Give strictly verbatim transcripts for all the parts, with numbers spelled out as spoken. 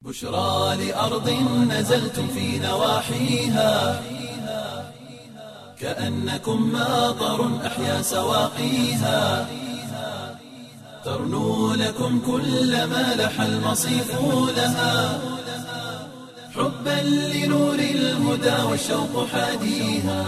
بشرى لأرض نزلتم في نواحيها كأنكم ماطر أحيا سواقيها ترنو لكم كل ما لح المصيف لها حبا لنور الهدى والشوق حاديها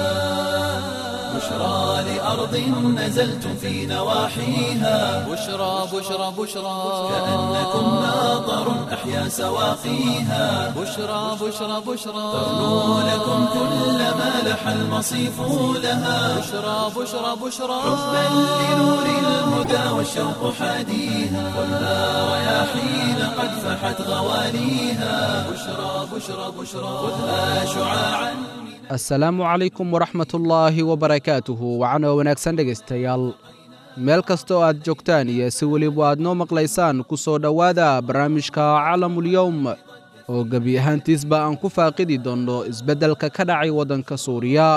بشرى لأرض نزلتم في نواحيها بشرى بشرى بشرى كأنكم ماطر أحيا سواقيها بشرى بشرى بشرى ترنو لكم كل ما لح المصيف لها بشرى بشرى بشرى حبا لنور الهدى والشوق حاديها والنار رياحين قد فحت غواليها بشرى بشرى بشرى خذها شعاعا. asalaamu calaykum waraxmatullaahi wabarakaatuhu wacana wanaagsan dhegaystayaal meel kastoo aad joogtaan iyo si weliba aad noo maqlaysaan ku soo dhowaada barnaamijka calamulyowm oo gebi ahaantiisba aan ku faaqidi doonno isbeddelka ka dhacay waddanka suuriya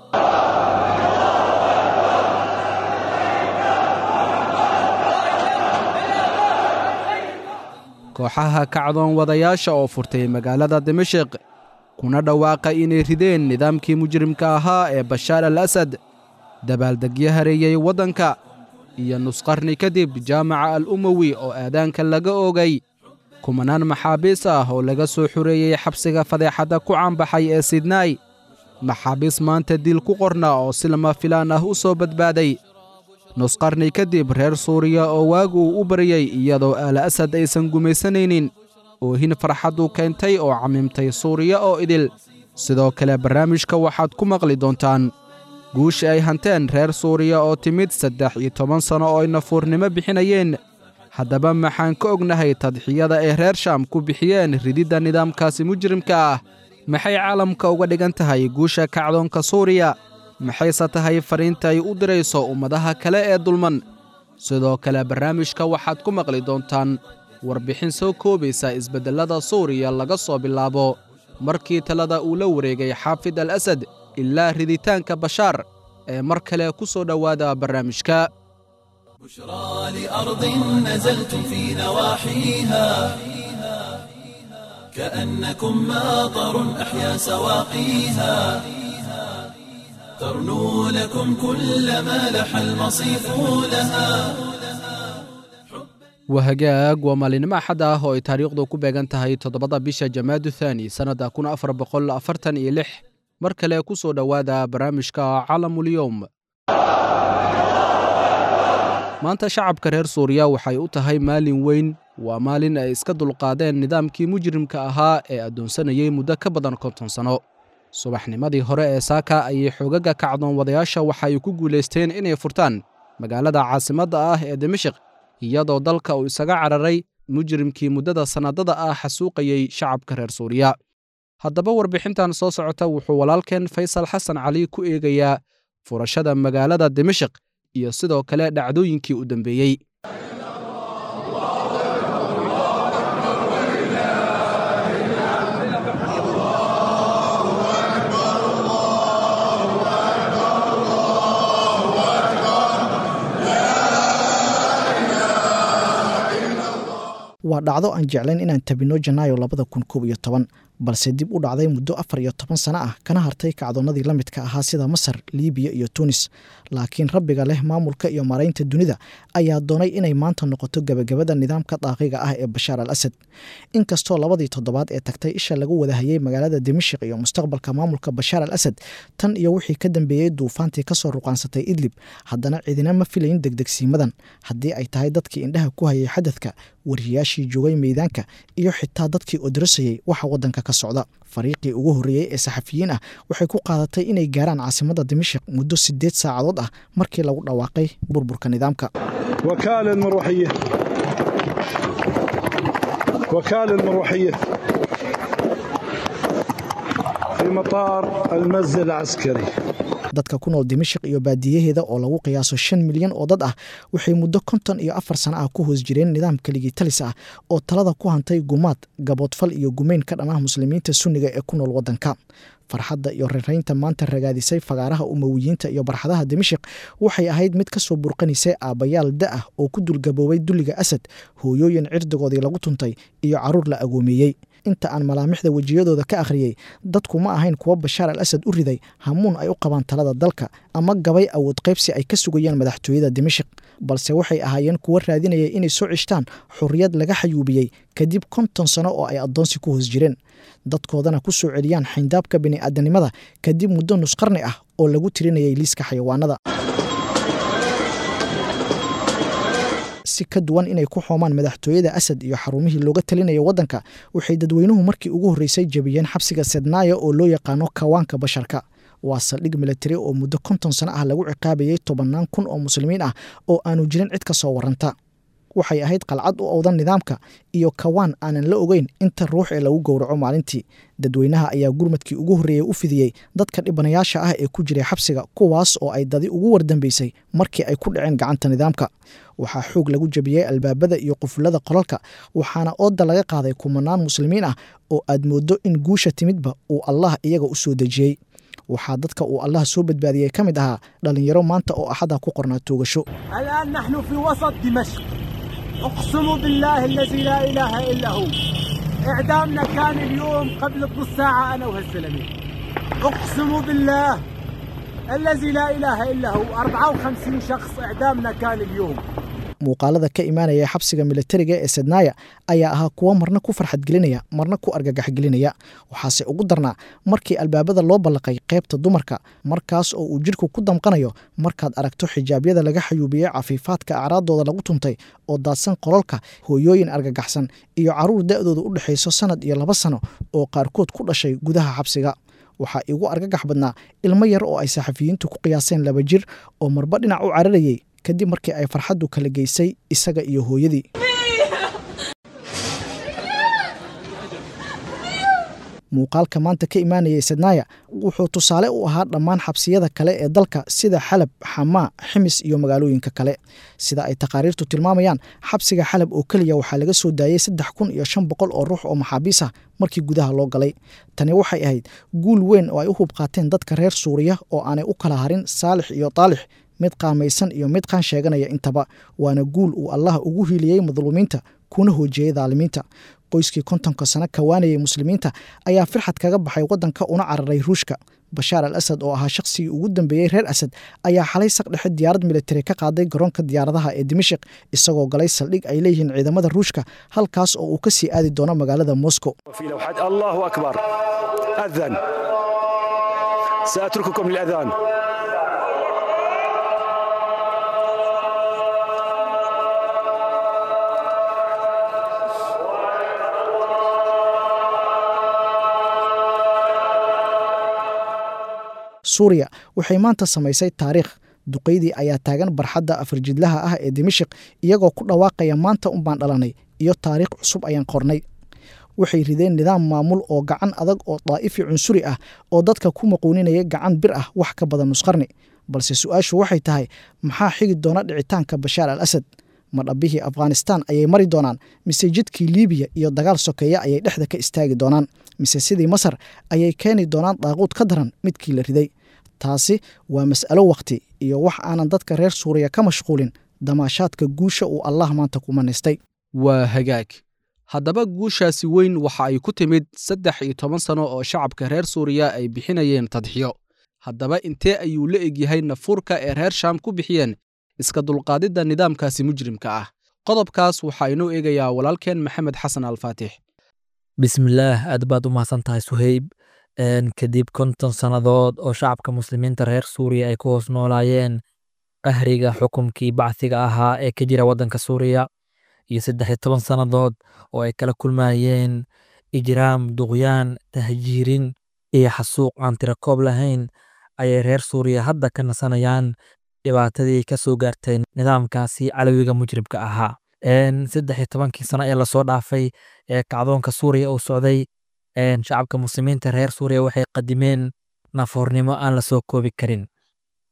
kooxaha kacdoon wadayaasha oo furtay magaalada dimashik kuna dhawaaqa inay rideen nidaamkii mujrimka ahaa ee bashaar al asad dabaaldegyo hareeyey waddanka iyo nusqarni kadib jaamaca al umowi oo aadaanka laga oogay kumanaan maxaabiis ah oo laga soo xureeyey xabsiga fadeexadda ku caanbaxay ee sidnaay maxaabiis maanta dil ku qorna oo si lama filaan ah u soo badbaaday nusqarni kadib reer suuriya oo waagu u baryey iyadoo aal asad aysan gumaysanaynin oohin farxaddu keentay oo camimtay suuriya oo idil sidoo kale barnaamijka waxaad ku maqli doontaan guushi ay hanteen reer suuriya oo timid saddex iyo toban sanno oo ay nafuurnimo bixinayeen haddaba maxaan ka ognahay tadxiyada ay reer shaam ku bixiyeen rididda nidaamkaasi mujrimka ah maxay caalamka uga dhigan tahay guusha kacdoonka suuriya maxayse tahay fariinta ay u dirayso ummadaha kale ee dulman sidoo kale barnaamijka waxaad ku maqli doontaan warbixin soo koobaysa isbeddellada suuriya laga soo bilaabo markii talada uu la wareegay xaafid al asad ilaa riditaanka bashaar ee mar kale ku soo dhowaada barnaamijka بشرى لأرض نزلتم في نواحيها كأنكم ماطر أحيا سواقيها ترنو لكم كل ما لح المصيف لها wahagaag waa maalinimo axad ah oo ay taariikhdu ku beegan tahay toddobada bisha jamaadu thaani sannadda kun afar boqol afartan iyo lix mar kale ku soo dhowaada barnaamijka calamulyowm maanta shacabka reer suuriya waxay u tahay maalin weyn waa maalin ay iska dulqaadeen nidaamkii mujrimka ahaa ee addoonsanayey muddo ka badan konton sanno subaxnimadii hore ee saaka ayay xoogaga kacdoon wadayaasha waxay ku guulaysteen inay furtaan magaalada caasimadda ah ee dimashik iyadoo dalka uu isaga cararay mujrimkii muddada sannadada ah xasuuqayey shacabka reer suuriya haddaba warbixintan soo socota wuxuu walaalkeen faysal xasan cali ku eegayaa furashada magaalada dimashik iyo sidoo kale dhacdooyinkii u dambeeyey waa dhacdo aan jeclayn inaan tabinno janaayo labada kun koob iyo toban balse dib u dhacday muddo afar iyo toban sano ah kana hartay kacdoonnadii la midka ahaa sida masar liibiya iyo tunis laakiin rabbiga leh maamulka iyo maaraynta dunida ayaa doonay inay maanta noqoto gebagabada nidaamka daaqiga ah ee bashaar al asad inkastoo labadii toddobaad ee tagtay isha lagu wadahayey magaalada dimashik iyo mustaqbalka maamulka bashaar al asad tan iyo wixii ka dambeeyey duufaantii ka soo ruqaansatay idlib haddana cidina ma filayn degdegsiimadan haddii ay tahay dadkii indhaha ku hayay xadadka wariyaashii joogay meydaanka iyo xitaa dadkii odrasayey waxa waddanka ka socda fariiqii ugu horreeyey ee saxafiyiin ah waxay ku qaadatay inay gaaraan caasimadda dimashik muddo siddeed saacadood ah markii lagu dhawaaqay burburka nidaamka وكالة المروحية وكالة المروحية في مطار المسجد العسكري dadka ku nool Dimashq iyo baadiyaheeda oo lagu qiyaaso shan milyan oo dad ah waxay muddo konton iyo afar sano ah ku hoos jireen nidaam kaligii talis ah oo talada ku hantay gumaad gaboodfal iyo gumeyn ka dhanah muslimiinta sunniga ee ku nool wadanka farxadda iyo reeraynta maanta ragaadisay fagaaraha umawiyiinta iyo barxadaha Dimashq waxay ahayd mid ka soo burqanisay aabayaal da ah oo ku dulgaboobay duliga Asad hooyooyin cirdigoodii lagu tuntay iyo caruur la agoomeeyay inta aan malaamixda wajiyadooda ka akhriyay dadku ma ahayn kuwa Bashaar al-Asad u riday hamuun ay u qabaan talada dalka ama gabay awood qaybsi ay ka sugayaan madaxtooyada Dimashq balse waxay ahaayeen kuwa raadinaya inay soo cishtaan xurriyad laga xayuubiyay kadib konton sano oo ay adoonsi ku hoos jireen dadkoodana ku soo celiyaan xindaabka bini'aadanimada kadib muddo nus qarni ah oo lagu tirinayay liiska xayawaanada si ka duwan inay ku xoomaan madaxtooyada Asad iyo xarumihii looga talinayay wadanka waxay dadweynuhu markii ugu horeysay jabiyeen xabsiga Sednaya oo loo yaqaano kawaanka basharka waa saldhig military oo muddo konton sano ah lagu ciqaabayay tobanaan kun oo muslimiin ah oo aanu jirin cid ka soo waranta waxay ahayd qalcad u awdan nidaamka iyo kawaan aanan la ogeyn inta ruux ee lagu gowraco maalintii dadweynaha ayaa gurmadkii ugu horeeyay u fidiyay dadka dhibanayaasha ah ee ku jiray xabsiga kuwaas oo ay dadi ugu wardambeysay markii ay ku dhaceen gacanta nidaamka waxaa xoog lagu jabiyay albaabada iyo qufulada qolalka waxaana ooda laga qaaday kumanaan muslimiin ah oo aad moodo in guusha timidba uu Allah iyaga u soo dejiyay waxaa dadka uu Allah soo badbaadiyay kamid ahaa dhalinyaro maanta oo axada ku qornaa toogasho الآن نحن في وسط دمشق أقسم بالله الذي لا إله إلا هو إعدامنا كان اليوم قبل نص ساعة أنا وهالزلمة أقسم بالله الذي لا إله إلا هو أربعة وخمسين شخص إعدامنا كان اليوم muuqaalada ka imaanaya xabsiga militariga ee Sednaya ayaa ahaa kuwa marna ku farxad gelinaya marna ku argagax gelinaya waxaase ugu darnaa markii albaabada loo balaqay qaybta dumarka markaas oo uu jirku ku damqanayo markaad aragto xijaabyada laga xayuubiyay cafiifaadka acraadooda lagu tuntay oo daadsan qolalka hooyooyin argagaxsan iyo caruur da'dooda u dhaxayso sanad iyo laba sano oo qaarkood ku dhashay gudaha xabsiga waxaa igu argagax badnaa ilmo yar oo ay saxafiyiintu ku qiyaaseen laba jir oo marba dhinac u cararayay kadib markii ay farxaddu kala geysay isaga iyo hooyadii muuqaalka maanta ka imaanayay Sednaya wuxuu tusaale u ahaa dhammaan xabsiyada kale ee dalka sida Xalab, Xamaa, Ximis iyo magaalooyinka kale sida ay taqaariirtu tilmaamayaan xabsiga Xalab oo kaliya waxaa laga soo daayay saddex kun iyo shan boqol oo ruux oo maxaabiis ah markii gudaha loo galay tani waxay ahayd guul weyn oo ay u hub qaateen dadka reer Suuriya oo aanay u kala harin Saalix iyo Taalix mid qaamaysan iyo mid qaan sheeganaya intaba waana guul uu Allah ugu hiiliyay madluumiinta kuna hoojiyay daalimiinta qoyskii kontonka sano kawaanayay muslimiinta ayaa firxad kaga baxay wadanka una cararay Ruushka Bashaar al-Asad oo ahaa shakhsigii ugu dambeeyay reer Asad ayaa xalay saq dhexe diyaarad military ka qaaday garoonka diyaaradaha ee Dimashq isagoo galay saldhig ay leeyihiin ciidamada Ruushka halkaas oo uu ka sii aadi doono magaalada Moscow في لوحات الله أكبر أذن سأترككم للأذان Suuriya waxay maanta samaysay taariikh duqeydii ayaa taagan barxadda afarjidlaha ah ee Dimashq iyagoo ku dhawaaqaya maanta un baan dhalanay iyo taariikh cusub ayaan qornay waxay rideen nidaam maamul oo gacan adag oo daa'ifi cunsuri ah oo dadka ku maquuninaya gacan bir ah wax ka badan nus qarni balse su'aashu waxay tahay maxaa xigi doona dhicitaanka Bashaar al-Asad ma dhabihii Afghanistan ayay mari doonaan mise jidkii Liibiya iyo dagaal sokeeya ayay dhexda ka istaagi doonaan mise sidii Masar ayay keeni doonaan daaqood ka daran midkii la riday taasi waa mas'alo waqti iyo wax aanan dadka reer Suuriya ka mashquulin damaashaadka guusha uu Allah maanta ku maneystay waa hagaag haddaba guushaasi weyn waxa ay ku timid saddex iyo toban sano oo shacabka reer Suuriya ay bixinayeen tadxiyo haddaba intee ayuu la egyahay nafuurka ee reer Shaam ku bixiyeen iska dulqaadida nidaamkaasi mujrimka ah qodobkaas waxa inoo eegayaa walaalkeen Maxamed Xasan Al-Faatix bismillaah aad baad u mahadsantahay Suhayb een kadib konton sanadood oo shacabka muslimiinta reer Suuriya ay ku hoos noolaayeen qahriga xukunkii bacsiga ahaa ee ka jira wadanka Suuriya iyo saddex iyo toban sanadood oo ay kala kulmayeen ijraam duqyaan tahjiirin iyo xasuuq aan tiro koob lahayn ayay reer Suuriya hadda ka nasanayaan dhibaatadii ka soo gaartay nidaamkaasi calawiga mujribka ahaa een saddex iyo tobankii sano ee la soo dhaafay ee kacdoonka Suuriya uu socday een shacabka muslimiinta reer Suuriya waxay qadimeen nafoornimo aan la soo koobi karin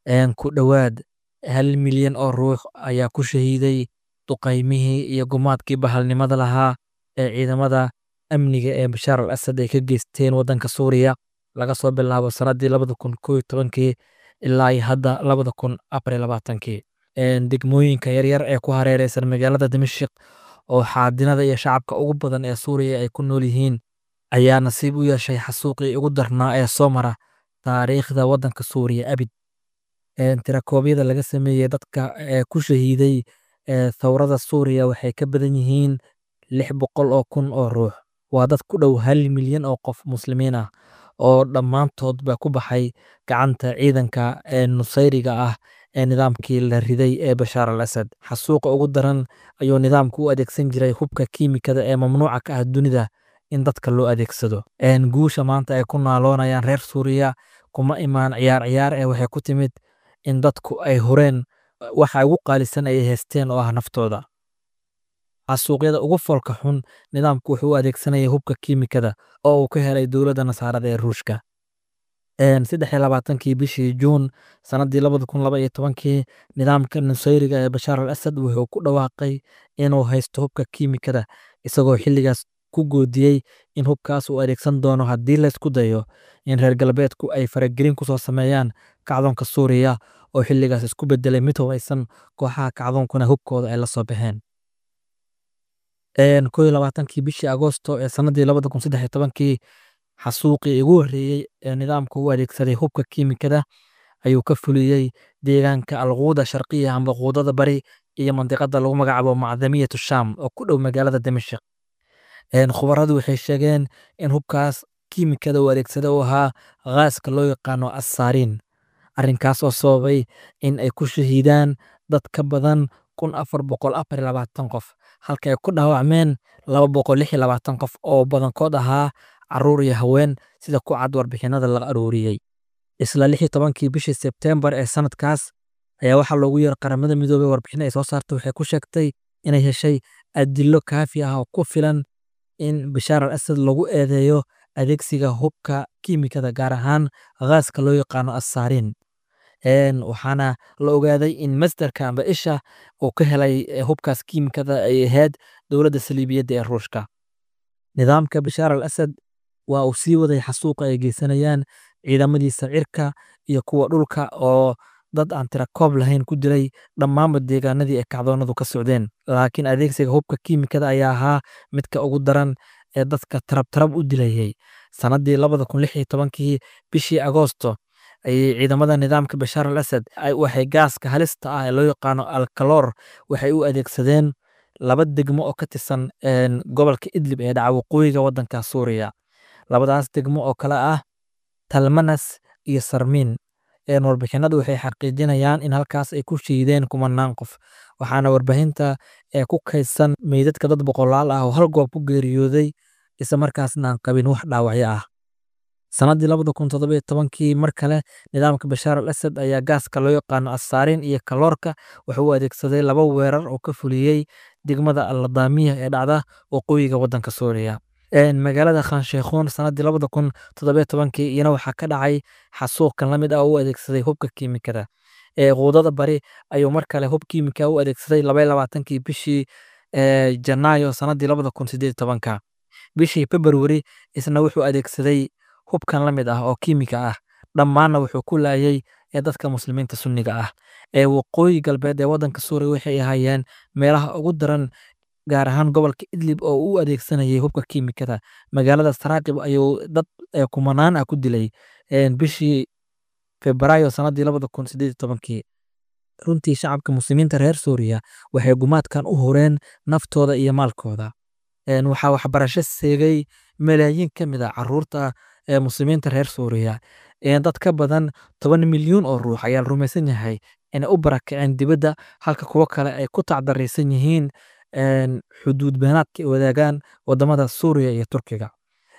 ku dhowaad hal milyan oo ruux ayaa ku shahiiday duqaymihii iyo gumaadkii bahalnimada lahaa ee ciidamada amniga ee Bashaar al-Asad ay ka geysteen waddanka Suuriya laga soo bilaabo sanadii labada kun kow iyo tobankii ilaa hadda labada kun afar iyo labaatankii. Degmooyinka yaryar ee ku hareeraysan magaalada Dimashq oo xaadinada iyo shacabka ugu badan ee Suuriya ay ku nool yihiin ayaa nasiib u yeeshay xasuuqii ugu darnaa ee soo mara taariikhda waddanka Suuriya abid. Tirakoobyada laga sameeyey dadka ku shahiiday thawrada Suuriya waxay ka badan yihiin lix boqol oo kun oo ruux. Waa dad ku dhow hal milyan oo qof muslimiin ah oo dhammaantoodba ku baxay gacanta ciidanka nusayriga ah ee nidaamkii la riday ee Bashaar al-Asad. Xasuuqa ugu daran ayuu nidaamku u adeegsan jiray hubka kiimikada ee mamnuuca ka ah dunida in dadka loo adeegsado. Guusha maanta ay ku naaloonayaan reer Suuriya kuma imaan ciyaar ciyaar ee waxay ku timid in dadku ay horeen waxa ugu qaalisan ay haysteen oo ah naftooda. Xasuuqyada ugu foolka xun nidaamku wuxuu u adeegsanayay hubka kiimikada oo uu ka helay dowladda Nasaarada ee Ruushka. saddex iyo labaatankii bishii Juun sanadii labada kun laba iyo tobankii nidaamka nusayriga ee Bashaar al-Asad wuxuu ku dhawaaqay inuu haysto hubka kiimikada isagoo xilligaas ku goodiyey in hubkaas uu adeegsan doono haddii la isku dayo in reer galbeedku ay faragelin ku soo sameeyaan kacdoonka Suuriya oo xilligaas isku bedelay mid hubeysan kooxaha kacdoonkuna hubkooda ay la soo baxeen. kow iyo labaatankii bishii Agoosto ee sanadii labada kun saddex iyo tobankii xasuuqii ugu horreeyay ee nidaamku u adeegsaday hubka kiimikada ayuu ka fuliyey deegaanka Al-Quuda Sharqiya amba Quudada Bari iyo mandiqada lagu magacaabo Macdamiyatu Shaam oo ku dhow magaalada Dimashq. Khubaradu waxay sheegeen in hubkaas kiimikada uu adeegsaday uu ahaa gaaska loo yaqaano assaariin, arrinkaas oo sababay in ay ku shahiidaan dad ka badan kun afar boqol afar iyo labaatan qof halka ay ku dhaawacmeen laba boqol lix iyo labaatan qof oo badankood ahaa caruur iyo haween sida ku cad warbixinada laga arooriyey. Isla lix iyo tobankii bishii Sebteembar ee sanadkaas ayaa waxaa loogu yeeray qaramada midoobay warbixin ay soo saartay waxay ku sheegtay inay heshay adillo kaafi ah oo ku filan in Bashaar al-Asad lagu eedeeyo adeegsiga hubka kiimikada gaar ahaan gaaska loo yaqaano assaariin. Waxaana la ogaaday in masdarka amba isha uu ka helay hubkaas kiimikada ay ahayd dowladda saliibiyadda ee Ruushka. Nidaamka Bashaar al-Asad waa uu sii waday xasuuqa ay geysanayaan ciidamadiisa cirka iyo kuwa dhulka oo dad aan tira koob lahayn ku dilay dhammaanba deegaanadii ay kacdoonadu ka socdeen. Laakiin adeegsiga hubka kiimikada ayaa ahaa midka ugu daran ee dadka tarab tarab u dilayay. Sanadii labada kun lix iyo tobankii bishii Agoosto ayay ciidamada nidaamka Bashaar al-Asad waxay gaaska halista ah ee loo yaqaano alkaloor waxay u adeegsadeen laba degmo oo ka tirsan gobolka Idlib ee dhaca waqooyiga waddanka Suuriya. Labadaas degmo oo kala ah Talmanas iyo Sarmiin. Warbixinadu waxay xaqiijinayaan in halkaas ay ku shahiideen kumanaan qof, waxaana warbaahinta ee ku kaydsan meydadka dad boqolaal ah oo hal goob ku geeriyooday isla markaasna aan qabin wax dhaawacyo ah. Sanadii labada kun toddoba iyo tobankii mar kale nidaamka Bashaar al-Asad ayaa gaaska loo yaqaano assaariin iyo kaloorka wuxuu u adeegsaday laba weerar oo ka fuliyey degmada Al-Ladaamiya ee dhacda waqooyiga waddanka Suuriya. Magaalada Khan Sheikhoun sanadii labada kun toddoba iyo tobankii iyana waxaa ka dhacay xasuuq kan la mid ah oo u adeegsaday hubka kiimikada. Quudada Bari ayuu mar kale hub kiimika u adeegsaday laba iyo labaatankii bishii Janaayo sanadii labada kun siddeed iyo tobanka. Bishii February isna wuxuu adeegsaday hubkan la mid ah oo kiimika ah dhammaanna wuxuu ku laayay dadka muslimiinta sunniga ah ee waqooyi galbeed ee waddanka Suuriya. Waxay ahaayeen meelaha ugu daran gaar ahaan gobolka Idlib oo uu adeegsanayay hubka kiimikada. Magaalada Saraaqib ayuu dad kumanaan ah ku dilay bishii Febraayo sanadii labada kun siddeed iyo tobankii. Runtii shacabka muslimiinta reer Suuriya waxay gumaadkan u horeen naftooda iyo maalkooda. Waxaa waxbarasho seegay malaayiin ka mid ah caruurta muslimiinta reer Suuriya. Dad ka badan toban milyan oo ruux ayaa la rumaysan yahay inay u barakaceen dibadda halka kuwo kale ay ku tacdaraysan yihiin xuduud beenaadka ay wadaagaan wadamada Suuriya iyo Turkiga.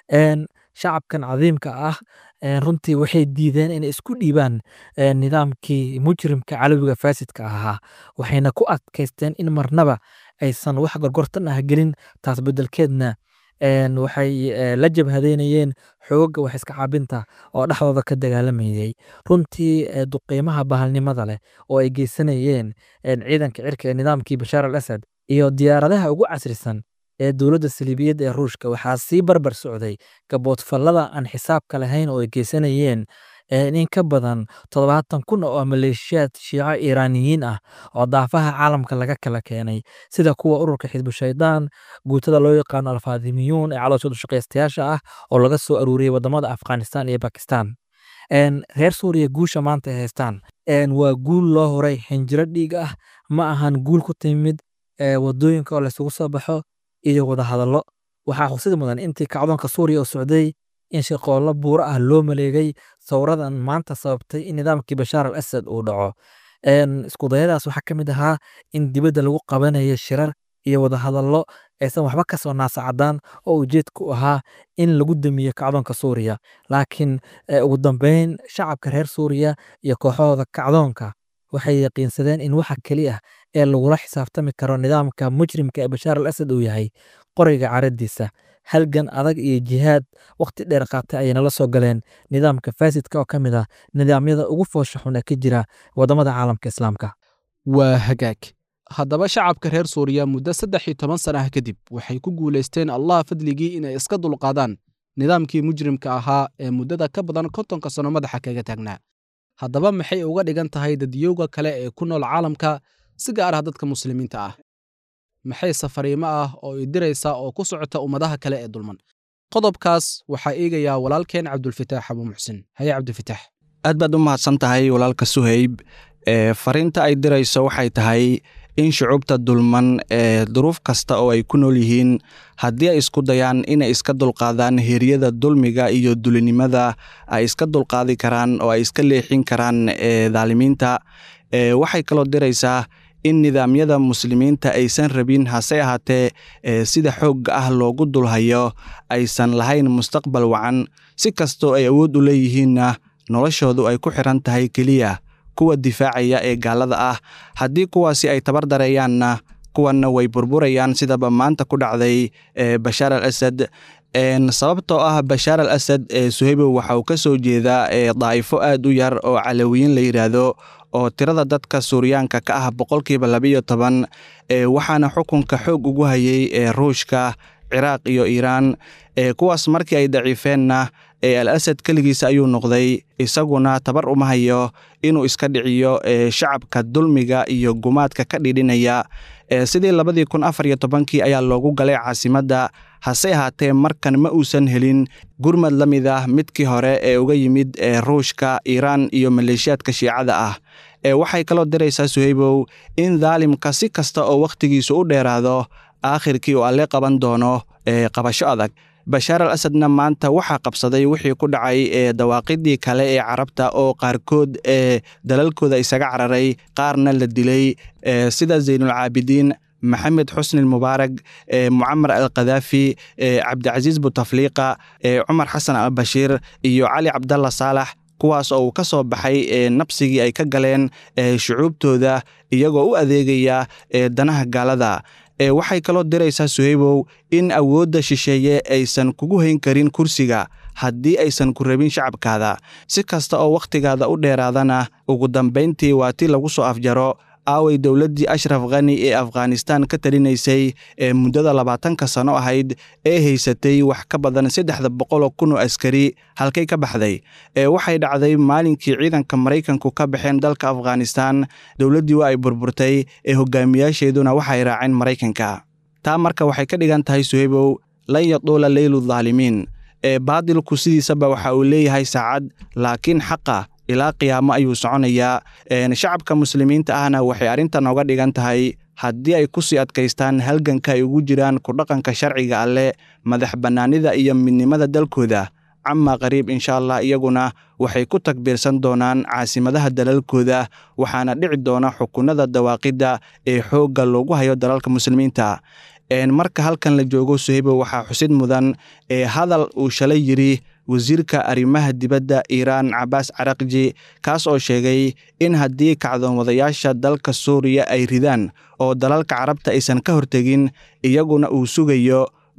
Shacabkan cadiimka ah runtii waxay diideen inay isku dhiibaan nidaamkii mujrimka calawiga faasidka ahaa, waxayna ku adkaysteen in marnaba aysan wax gorgortan ah gelin, taas beddelkeedna waxay la jabhadeynayeen xoogga wax iska caabinta oo dhexdooda ka dagaalamayay. Runtii duqeymaha bahalnimada leh oo ay geysanayeen ciidanka cirka ee nidaamkii Bashaar al-Asad iyo diyaaradaha ugu casrisan ee dowladda Saliibiyadda ee Ruushka waxaa sii barbar socday gaboodfallada aan xisaabka lahayn oo ay geysanayeen in ka badan toddobaatan kun oo maleeshiyaad Shiico Iiraaniyiin ah oo daafaha caalamka laga kala keenay sida kuwa ururka Xisbu Shaydaan, guutada loo yaqaano Al-Faadimiyuun ee calooshooda shaqaystayaasha ah oo laga soo aruuriyay wadamada Afghanistan iyo Pakistan. Reer Suuriya guusha maanta ay haystaan waa guul loo horay xinjiro dhiig ah, ma ahan guul ku timid wadooyinka oo laysugu soo baxo iyo wada hadallo. Waxaa xusid mudan intii kacdoonka Suuriya oo socday in shaqoola buuro ah loo maleegay sawradan maanta sababtay in nidaamkii Bashaar al-Asad uu dhaco. Isku dayadaas waxaa ka mid ahaa in dibadda lagu qabanayo shirar iyo wada hadallo aysan waxba ka soo naasacadaan oo ujeedku ahaa in lagu damiyo kacdoonka Suuriya. Laakiin ugu dambeyn shacabka reer Suuriya iyo kooxahooda kacdoonka waxay yaqiinsadeen in waxa kaliya ah ee lagula xisaabtami karo nidaamka mujrimka ee Bashaar al-Asad uu yahay qoriga caradiisa. halgan adag iyo jihaad waqti dheer qaatay ayay nala soo galeen nidaamka faasidka oo ka mid ah nidaamyada ugu foosha xun ee ka jira wadamada caalamka islaamka. waa hagaag haddaba shacabka reer Suuriya muddo saddex iyo toban sano ah kadib waxay ku guuleysteen Allah fadligii inay iska dulqaadaan nidaamkii mujrimka ahaa ee muddada ka badan kontonka sano madaxa kaga taagnaa. haddaba maxay uga dhigan tahay dadiyowga kale ee ku nool caalamka si gaar ah dadka muslimiinta ah? maxay safariimo ah oo idiraysa oo ku socota ummadaha kale ee dulman? qodobkaas waxaa eegayaa walaalkeen Cabdulfataax Abu Muxsin. haye Cabdulfataax. aad baad u mahadsan tahay walaalka Suhayb. ee fariinta ay dirayso waxay tahay in shucuubta dulman ee duruuf kasta oo ay ku nool yihiin haddii ay isku dayaan inay iska dulqaadaan heeryada dulmiga iyo dulinimada ay iska dulqaadi karaan oo ay iska leexin karaan ee daalimiinta. ee waxay kaloo diraysaa in nidaamyada muslimiinta aysan rabin hase ahaatee sida xoogga ah loogu dulhayo aysan lahayn mustaqbal wacan si kastoo ay awood u leeyihiinna noloshoodu ay ku xiran tahay keliya kuwa difaacaya ee gaalada ah. haddii kuwaasi ay tabar dareeyaanna kuwanna way burburayaan sidaba maanta ku dhacday Bashaar al-Asad. sababtoo ah Bashaar al-Asad ee Suhaybow waxa uu ka soo jeedaa daa'ifo aad u yar oo calawiyiin la yidhaahdo oo tirada dadka Suuriyaanka ka ah boqolkiiba laba iyo toban waxaana xukunka xoog ugu hayay ee Ruushka, Ciraaq iyo Iiraan. kuwaas markii ay daciifeenna al-Asad keligiisa ayuu noqday, isaguna tabar uma hayo inuu iska dhiciyo shacabka dulmiga iyo gumaadka ka dhidhinaya. sidii labadii kun afar iyo tobankii ayaa loogu galay caasimadda, hase ahaatee markan ma uusan helin gurmad la mid ah midkii hore ee uga yimid Ruushka, Iiraan iyo maleeshiyaadka Shiicada ah. waxay kaloo diraysaa Suhaybow in daalimka si kasta oo wakhtigiisu u dheeraado aakhirkii uu alle qaban doono qabasho adag. Bashaar al-Asadna maanta waxaa qabsaday wixii ku dhacay ee dawaaqidii kale ee carabta oo qaarkood ee dalalkooda isaga cararay, qaarna la dilay sida Zaynul Caabidiin, Maxamed Xusni Mubaarak, Muammar al-Qadaafi, Cabdicasiis Butafliqa, Cumar Xasan al-Bashiir iyo Cali Cabdalla Saalax, kuwaas oo uu ka soo baxay nabsigii ay ka galeen shucuubtooda iyagoo u adeegaya danaha gaalada. waxay kaloo diraysaa Suhaybow in awoodda shisheeye aysan kugu hayn karin kursiga haddii aysan ku rabin shacabkaada. si kasta oo wakhtigaada u dheeraadana ugu dambayntii waa ti lagu soo afjaro. aaway dowladdii Ashraf Ghani ee Afghanistan ka talinaysay ee muddada labaatanka sano ahayd ee haysatay wax ka badan saddexda boqol oo kun oo askari halkay ka baxday. waxay dhacday maalinkii ciidanka Maraykanku ka baxeen dalka Afghanistan, dowladdii waa ay burburtay ee hogaamiyaasheeduna waxay raaceen Maraykanka. taa marka waxay ka dhigan tahay Suhaybow lan yaduula leylu dhaalimiin. baadilku sidiisaba waxa uu leeyahay saacad, laakiin xaqa ilaa qiyaamo ayuu soconayaa. shacabka muslimiinta ahna waxay arrintan oga dhigan tahay haddii ay ku sii adkaystaan halganka ay ugu jiraan ku dhaqanka sharciga alle, madax bannaanida iyo midnimada dalkooda. cama qariib insha Allah iyaguna waxay ku takbiirsan doonaan caasimadaha dalalkooda, waxaana dhici doona xukunada dawaaqidda ee xoogga loogu hayo dalalka muslimiinta. marka halkan la joogo Suhaybow waxaa xusid mudan ee hadal uu shalay yiri wasiirka arrimaha dibadda Iiraan Cabbaas Araqji, kaas oo sheegay in haddii kacdoon wadayaasha dalka Suuriya ay ridaan oo dalalka carabta aysan ka hortegin, iyaguna uu sugayo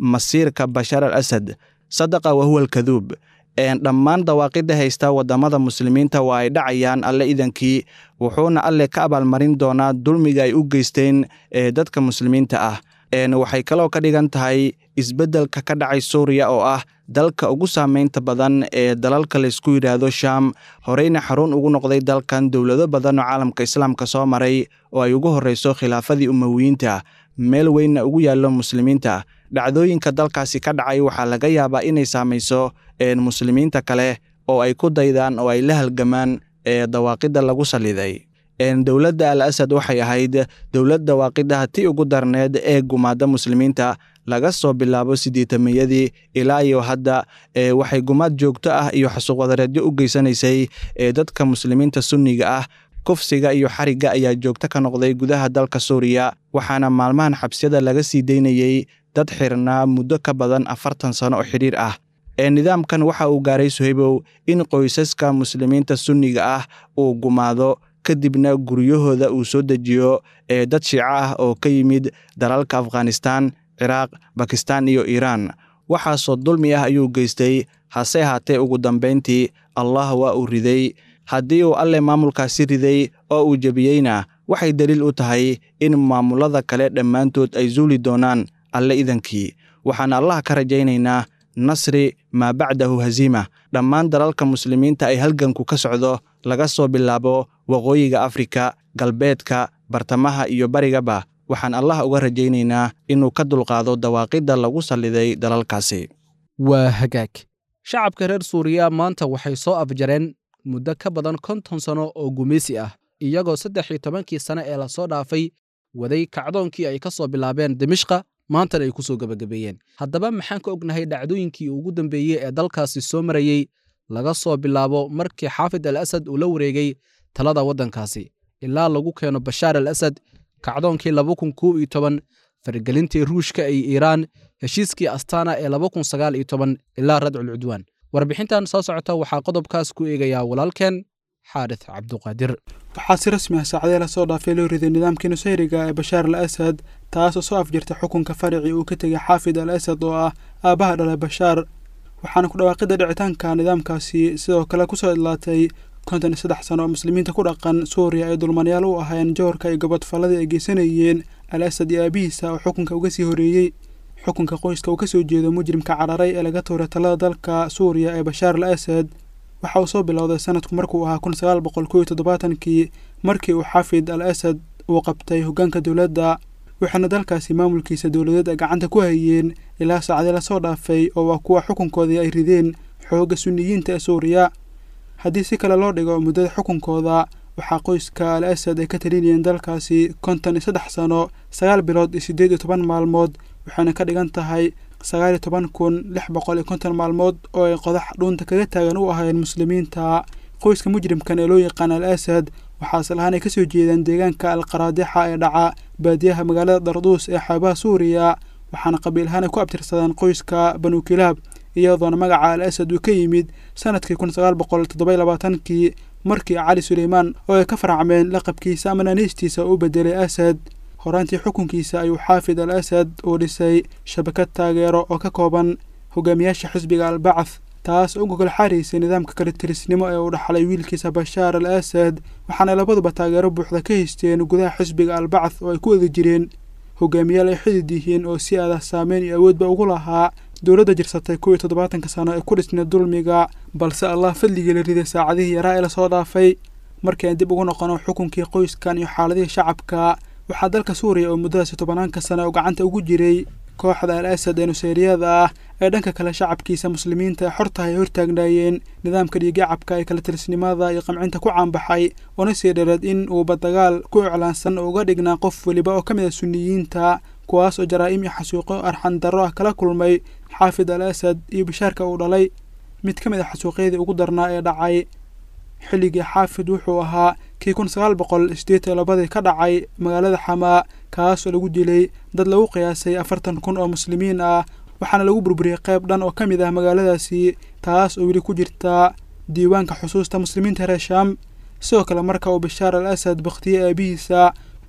masiirka bashaar al asad sadaqa wahuwa alkaduub dhammaan dawaaqidda haysta waddamada muslimiinta waa ay dhacayaan alle idankii wuxuuna alle ka abaalmarin doonaa dulmiga ay u geysteen ee dadka muslimiinta ah waxay kaloo ka dhigan tahay isbeddelka ka dhacay suuriya oo ah dalka ugu saamaynta badan ee dalalka laysku yidhaahdo shaam horeyna xarun ugu noqday dalkan dowlado badan oo caalamka islaamka soo maray oo ay ugu horreyso khilaafadii umawiyiinta meel weynna ugu yaallo muslimiinta dhacdooyinka dalkaasi ka dhacay waxaa laga yaabaa inay saamayso muslimiinta kale oo ay ku daydaan oo ay la halgamaan ee dawaaqidda lagu salliday dowladda al asad waxay ahayd dowlad dawaaqiddaha ti ugu darneed ee gumaadda muslimiinta laga soo bilaabo siddeetamayadii ilaa iyo hadda waxay gumaad joogto ah iyo xasuuqwadareedyo u geysanaysay ee dadka muslimiinta sunniga ah kufsiga iyo xarigga ayaa joogto ka noqday gudaha dalka suuriya waxaana maalmahan xabsiyada laga sii daynayey dad xirnaa muddo ka badan afartan sano oo xidhiir ah ee nidaamkan waxa uu gaaray suhaybow in qoysaska muslimiinta sunniga ah uu gumaado kadibna guryahooda uu soo dejiyo ee dad shiico ah oo ka yimid dalalka afghanistaan ciraaq bakistaan iyo iiraan waxaasoo dulmi ah ayuu geystay hase ahaatee ugu dambayntii allah waa uu riday haddii uu alle maamulkaasi riday oo uu jebiyeyna waxay daliil u tahay in maamulada kale dhammaantood ay zuuli doonaan alle idankii waxaan allah ka rajaynaynaa nasri maa bacdahu haziima dhammaan dalalka muslimiinta ay halganku ka socdo laga soo bilaabo waqooyiga afrika galbeedka bartamaha iyo barigaba waxaan allah uga rajaynaynaa inuu ka dulqaado dawaaqidda lagu salliday dalalkaasi waa hagaag shacabka reer suuriya maanta waxay soo afjareen muddo ka badan konton sano oo gumaysi ah iyagoo saddex iyo tobankii sane ee lasoo dhaafay waday kacdoonkii ay ka soo bilaabeen dimishqa maantana ay ku soo gebagabeeyeen haddaba maxaan ka ognahay dhacdooyinkii ugu dambeeyey ee dalkaasi soo marayey laga soo bilaabo markii xaafid al asad uu la wareegay talada waddankaasi ilaa lagu keeno bashaar al asad kacdoonkii laba kun kow iyo toban faragelintii ruushka iyo iiraan heshiiskii astana ee laba kun sagaal iyo toban ilaa radcul cudwaan warbixintan soo socota waxaa qodobkaas ku eegayaa walaalkeen xaarith cabduqaadir waxaa si rasmi ah saacadee lasoo dhaafay loo riday nidaamkii nusayriga ee bashaar al asad taas oo soo afjirtay xukunka faricii uu ka tegay xaafid al asad oo ah aabbaha dhalay bashaar waxaana ku dhawaaqidda dhicitaanka nidaamkaasi sidoo kale ku soo idlaatay konton iyo saddex sano oo muslimiinta ku dhaqan suuriya ay dulmanayaal u ahaayeen jawharka iyo gobodfalladii ay geysanayeen al asad iyo aabihiisa oo xukunka uga sii horeeyey xukunka qoyska uu ka soo jeedo mujrimka cararay ee laga tuuray talada dalka suuriya ee bashaar al asad waxa uu soo bilowday sanadku markuu ahaa kun sagaal boqol kow iyo toddobaatankii markii uu xaafid al asad uu qabtay hoggaanka dowladda waxaana dalkaasi maamulkiisa dowladeed ay gacanta ku hayeen ilaa saacadii lasoo dhaafay oo waa kuwa xukunkoodii ay rideen xoogga sunniyiinta ee suuriya haddii si kale loo dhigo muddada xukunkooda waxaa qoyska al asad ay ka talinayeen dalkaasi konton iyo saddex sano sagaal bilood iyo siddeed iyo toban maalmood waxayna ka dhigan tahay sagaal iyo toban kun lix boqol iyo konton maalmood oo ay qodax dhuunta kaga taagan u ahaayeen muslimiinta qoyska mujrimkan ee loo yaqaan al asad waxaa asal ahaan ay ka soo jeedaan deegaanka alqaraadixa ee dhaca baadiyaha magaalada darduus ee xeebaha suuriya waxaana qabiil ahaan ay ku abtirsadaan qoyska banu kilaab iyadoona magaca al asad uu ka yimid sanadkii kun sagaal boqol toddoba iyo labaatankii markii cali suleymaan oo ay ka faracmeen laqabkiisa ama naaniistiisa u bedelay asad horaantii xukunkiisa ayuu xaafid al asad uu dhisay shabakad taageero oo ka kooban hogaamiyaasha xisbiga albacth taas oo gogol xaaraysay nidaamka kala tirisnimo ee uu dhaxlay wiilkiisa bashaar al asad waxaana labaduba taageero buuxda ka haysteen gudaha xisbiga albacth oo ay ku wada jireen hogaamiyaal ay xidid yihiin oo si adah saameyn iyo awoodba ugu lahaa dowladda jirsatay kow iyo toddobaatanka sano ee ku dhisnay dulmiga balse allah fadligii la riday saacadihii yaraa ee lasoo dhaafay markii aan dib ugu noqono xukunkii qoyskan iyo xaaladihii shacabka waxaa dalka suuriya oo muddadaasi tobanaanka sano oo gacanta ugu jiray kooxda al asad ee nuseyriyada ah ee dhanka kale shacabkiisa muslimiinta ee xortaha ay hortaagnaayeen nidaamka dhiiggacabka ee kala tirisnimada iyo qamcinta ku caanbaxay oona sii dhereed in uuba dagaal ku iclaansan oo uga dhignaa qof weliba oo ka mid ah sunniyiinta kuwaas oo jaraa'im iyo xasuuqo arxan darro ah kala kulmay xaafid al asad iyo bashaarka uu dhalay mid ka mid ah xasuuqyadii ugu darnaa ee dhacay xilligii xaafid wuxuu ahaa kii kun sagaal boqol sideed iyo labadii ka dhacay magaalada xamaa kaas oo lagu dilay dad lagu qiyaasay afartan kun oo muslimiin ah waxaana lagu burburiyey qayb dhan oo ka mid ah magaaladaasi taas oo weli ku jirta diiwaanka xusuusta muslimiinta reer shaam sidoo kale marka uu bashaar al asad bakhtiyey aabihiisa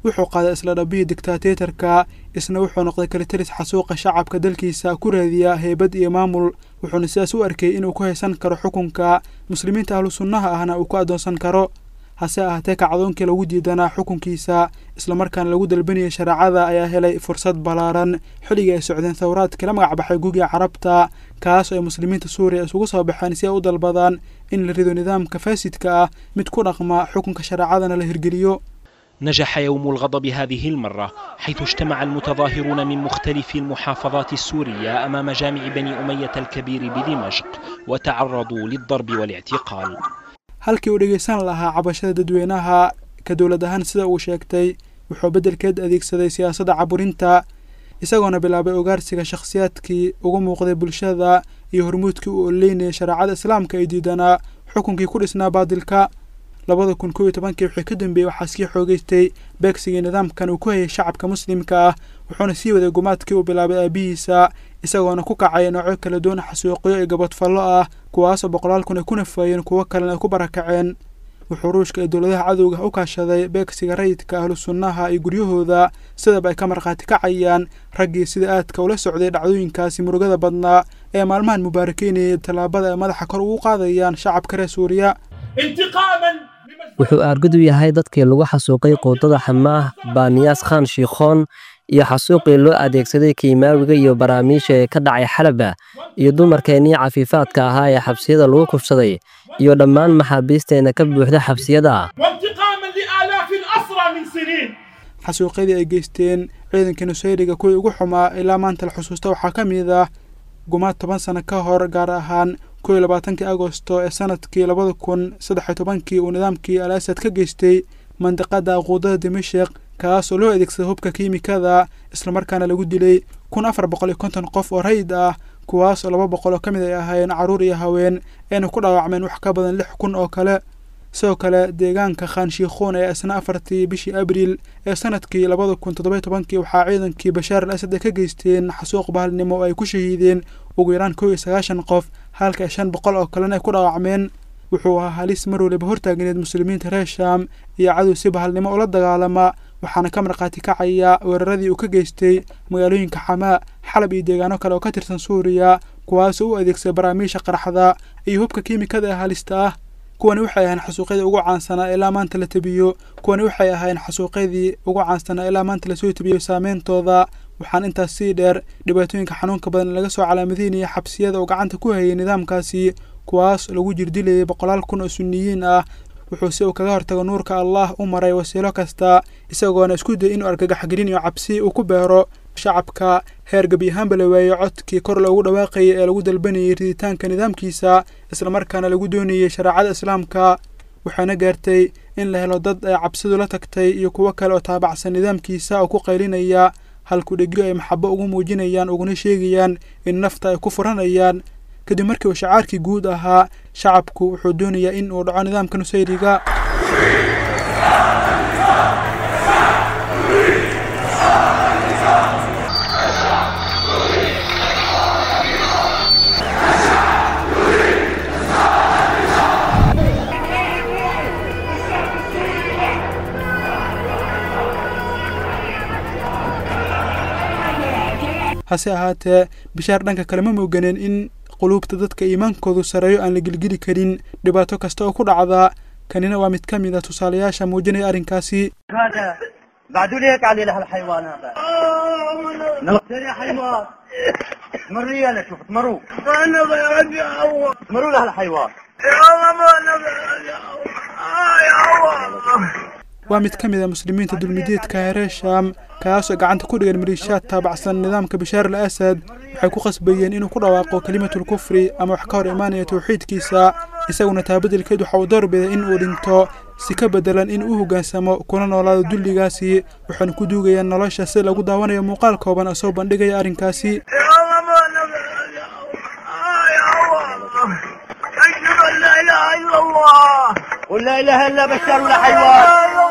wuxuu qaaday isla dhabihii diktaateetarka isna wuxuu noqday kalitalis xasuuqa shacabka dalkiisa ku raadiya heybad iyo maamul wuxuuna sidaas u arkay inuu ku haysan karo xukunka muslimiinta ahlu sunnaha ahna uu ku adoonsan karo hase ahaatee kacdoonkii lagu diidanaa xukunkiisa islamarkaana lagu dalbanayay shareecada ayaa helay fursad ballaaran xilligii ay socdeen thawraadkii la magac baxay guugiga carabta kaas oo ay muslimiinta suuriya isugu soo baxeen si ay u dalbadaan in la rido nidaamka faasidka ah mid ku dhaqma xukunka shareecadana la hirgeliyo. نجح يوم الغضب هذه المرة حيث اجتمع المتظاهرون من مختلف المحافظات السورية أمام جامع بني أمية الكبير بدمشق وتعرضوا للضرب والاعتقال. halkii uu dhegeysan lahaa cabashada dadweynaha ka dowlad ahaan sida uu sheegtay wuxuu beddelkeed adeegsaday siyaasadda caburinta isagoona bilaabay ugaarsiga shakhsiyaadkii ugu muuqday bulshada iyo hormuudkii uu oleynayay shareecada islaamka ay diidanaa xukunkii ku dhisnaa baadilka. labada kun kow iyo tobankii wixii ka dambeeyey waxaa sii xoogeystay beegsigii nidaamkan uu ku hayay shacabka muslimka ah wuxuuna sii waday gumaadkii uu bilaabay aabihiisa isagoona ku kacay noocyo kala duwan xasuuqyo iyo gabadfallo ah kuwaasoo boqolaal kun ay ku nafayeen kuwo kalena ay ku barakaceen. wuxuu ruushka ee dowladaha cadowga u kaashaday beegsiga rayidka ahlu sunnaha iyo guryahooda sidaba ay ka markhaati kacayaan raggii sida aadka ula socday dhacdooyinkaasi murugada badnaa ee maalmahan mubaarakeynayay tallaabada ay madaxa kor ugu qaadayaan shacabka reer suuriya. wuxuu aargud u yahay dadkii lagu xasuuqay quudada xamaah baaniyaas khan shiikhoon iyo xasuuqii loo adeegsaday kiimaawiga iyo baraamiisha ee ka dhacay xalaba iyo dumarkeennii cafiifaadka ahaa ee xabsiyada lagu kufsaday iyo dhammaan maxaabiisteenna ka buuxda xabsiyada. xasuuqyadii ay geysteen ciidanka nusayriga kuwii ugu xumaa ilaa maanta la xusuusta waxaa ka mid ah gumaad toban sano ka hor gaar ahaan kow iyo labaatankii agosto ee sanadkii labada kun saddex iyo tobankii uu nidaamkii al asad ka geystay mandiqada aquudada dimashq kaas oo loo adeegsaday hubka kiimikada islamarkaana lagu dilay kun afar boqol iyo konton qof oo rayid ah kuwaas oo laba boqol oo ka mid ay ahaayeen carruur iyo haween ayna ku dhaawacmeen wax ka badan lix kun oo kale. sidoo kale deegaanka khan shiikhoon ee isna afartii bishii abriil ee sanadkii labada kun toddoba iyo tobankii waxaa ciidankii bashaar al asad ay ka geysteen xasuuq bahalnimo oo ay ku shahiideen ugu yaraan kow iyo sagaashan qof halka shan boqol oo kalena ay ku dhaawacmeen. wuxuu ahaa halis mar waliba hortaagneed muslimiinta reer shaam iyo cadow si bahalnimo ula dagaalama waxaana ka markhaati kacaya weeraradii uu ka geystay magaalooyinka xamaa xalab iyo deegaano kale oo ka tirsan suuriya kuwaasoo u adeegsaday baraamiisha qaraxda iyo hubka kiimikada ee halista ah. kuwani waxay ahayn xasuuqyadii ugu caansanaa ilaa maanta la tabiyo kuwani waxay ahayn xasuuqyadii ugu caansanaa ilaa maanta lasoo tabiyo saameyntooda waxaan intaas sii dheer dhibaatooyinka xanuunka badan laga soo calaamadiynaya xabsiyada oo gacanta ku hayay nidaamkaasi kuwaas lagu jirdilayay boqolaal kun oo sunniyiin ah. wuxuu si uu kaga hortago nuurka allah u maray wasiilo kasta isagoona isku dayay inuu argagaxgelin iyo cabsi uu ku beero shacabka heer gebi ahaanba la waayey codkii kor loogu dhawaaqayay ee lagu dalbanayay riditaanka nidaamkiisa islamarkaana lagu doonayay shareecada islaamka. waxaana gaartay in la helo dad ay cabsidu la tagtay iyo kuwo kale oo taabacsan nidaamkiisa oo ku qaylinaya halku dhegyo ay maxabo ugu muujinayaan uguna sheegayaan in nafta ay ku furanayaan. kadib markii uu shacaarkii guud ahaa shacabku wuxuu doonayaa in uu dhaco nidaamka nusayriga. hase ahaatee bishaar dhanka kale ma mooganeen in quluubta dadka iimaankoodu sareeyo aan la gelgeli karin dhibaato kasta oo ku dhacda kanina waa mid ka mid ah tusaalayaasha muujinaya arrinkaasi. waa mid ka mid ah muslimiinta dulmideedka ee reer shaam kaasoo gacanta ku dhigan maliishaad taabacsan nidaamka bashaar al asad waxay ku qasbayeen inuu ku dhawaaqo kelimatul kufri ama wax ka hor imaanaya tawxiidkiisa isaguna taabadelkeed waxa uu doorbiday in uu dhinto si ka bedelan in uu hoggaansamo kuna noolaado dulligaasi waxaana ku duugayaan nolosha si lagu daawanayo muuqaal kooban oo soo bandhigaya arrinkaasi. ولا إله إلا بشر ولا حيوان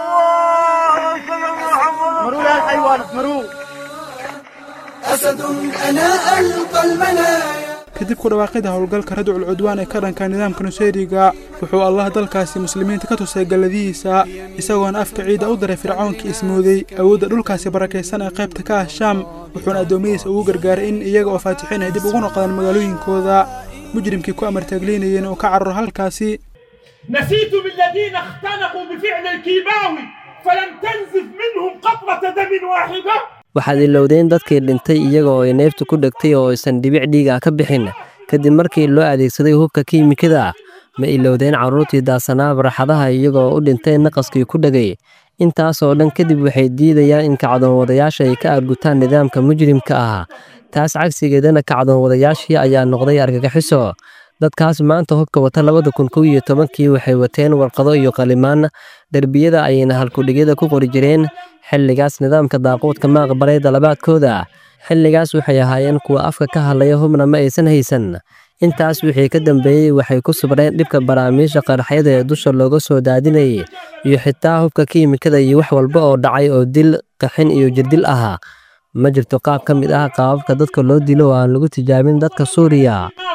مروا لها الحيوان مروا أسد أنا ألقى المنايا. kadib ku dhawaaqida howlgalka radcul cudwaan ee ka dhanka nidaamka nusayriga wuxuu allah dalkaasi muslimiinta ka tusay galladihiisa isagoona afka ciida u daray fircoonkii ismooday awoodda dhulkaasi barakaysan ee qaybta ka ah shaam wuxuuna addoommadiisa ugu gargaaray in iyaga oo faatixiin ay dib ugu noqdaan magaalooyinkooda mujrimkii ku amartaagleynayeen oo ka cararo halkaasi نسيتم الذين اختنقوا بفعل الكيماوي فلم تنزف منهم قطرة دم واحدة waxaad ilowdeen dadkii dhintay iyaga oo ay neeftu ku dhegtay oo aysan dhibic dhiiga ka bixin kadib markii loo adeegsaday hubka kiimikada ma ilowdeen carruurtii daasanaa barxadaha iyagoo u dhintay naqaskii ku dhegay intaasoo dhan kadib waxay diidayaan in kacdoon wadayaasha ay ka argutaan nidaamka mujrimka ah taas cagsigeedana kacdoon wadayaashii ayaa noqday argagaxiso dadkaas maanta hubka wata labada kun kow iyo tobankii waxay wateen warqado iyo qalimaan derbiyada ayayna halkudhigyada ku qori jireen xilligaas nidaamka daaquudka ma aqbalay dalabaadkooda xilligaas waxay ahaayeen kuwa afka ka hadlaya hubna ma aysan haysan intaas wixii ka dambeeyey waxay ku subreen dhibka baraamiisha qaraxyada ee dusha looga soo daadinayay iyo xitaa hubka kiimikada iyo wax walba oo dhacay oo dil qaxin iyo jirdil ahaa ma jirto qaab ka mid ah qaababka dadka loo dilo oo aan lagu tijaabin dadka suuriya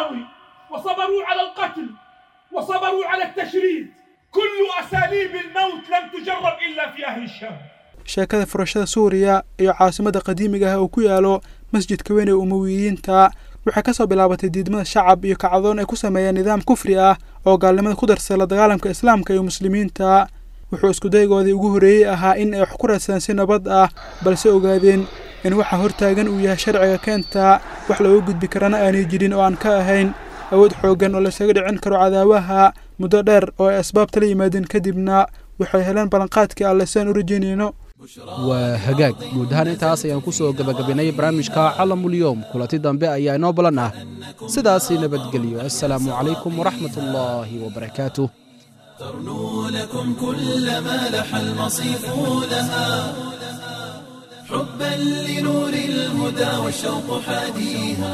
وصبروا على القتل وصبروا على التشريد كل أساليب الموت لم تجرب إلا في أهل الشام sheekada furashada suuriya iyo caasimada qadiimiga ah oo ku yaalo masjidka weyn ee umawiyiinta waxay ka soo bilaabatay diidmada shacab iyo kacdoon ay ku sameeyeen nidaam kufri ah oo gaalnimada ku darsay la dagaalamka islaamka iyo muslimiinta wuxuu isku daygoodii ugu horeeyey ahaa in ay wax ku raadsadaan si nabad ah balse ogaadeen in waxa hortaagan uu yahay sharciga keenta wax looga gudbi karana aanay jirin oo aan ka ahayn awood xooggan oo laysaga dhicin karo cadaawaha muddo dheer oo ay asbaabta la yimaadeen kadibna waxay heleen ballanqaadkii alle saan u rajaynayno waa hagaag guud ahaan intaas ayaan ku soo gabagabinay barnaamijka calamulyoom kulanti dambe ayaa inoo balan ah sidaasi nabadgelyo assalaamu calaykum waraxmat ullaahi wabarakaatuh ترنو لكم كل ما لح المصيف لها حبا لنور الهدى والشوق حاديها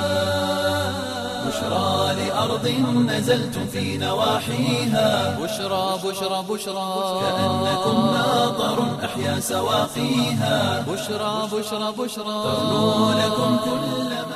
بشرى لأرض نزلتم في نواحيها بشرى بشرى بشرى كأنكم ماطر أحيا سواقيها بشرى بشرى بشرى ترنو لكم كل ما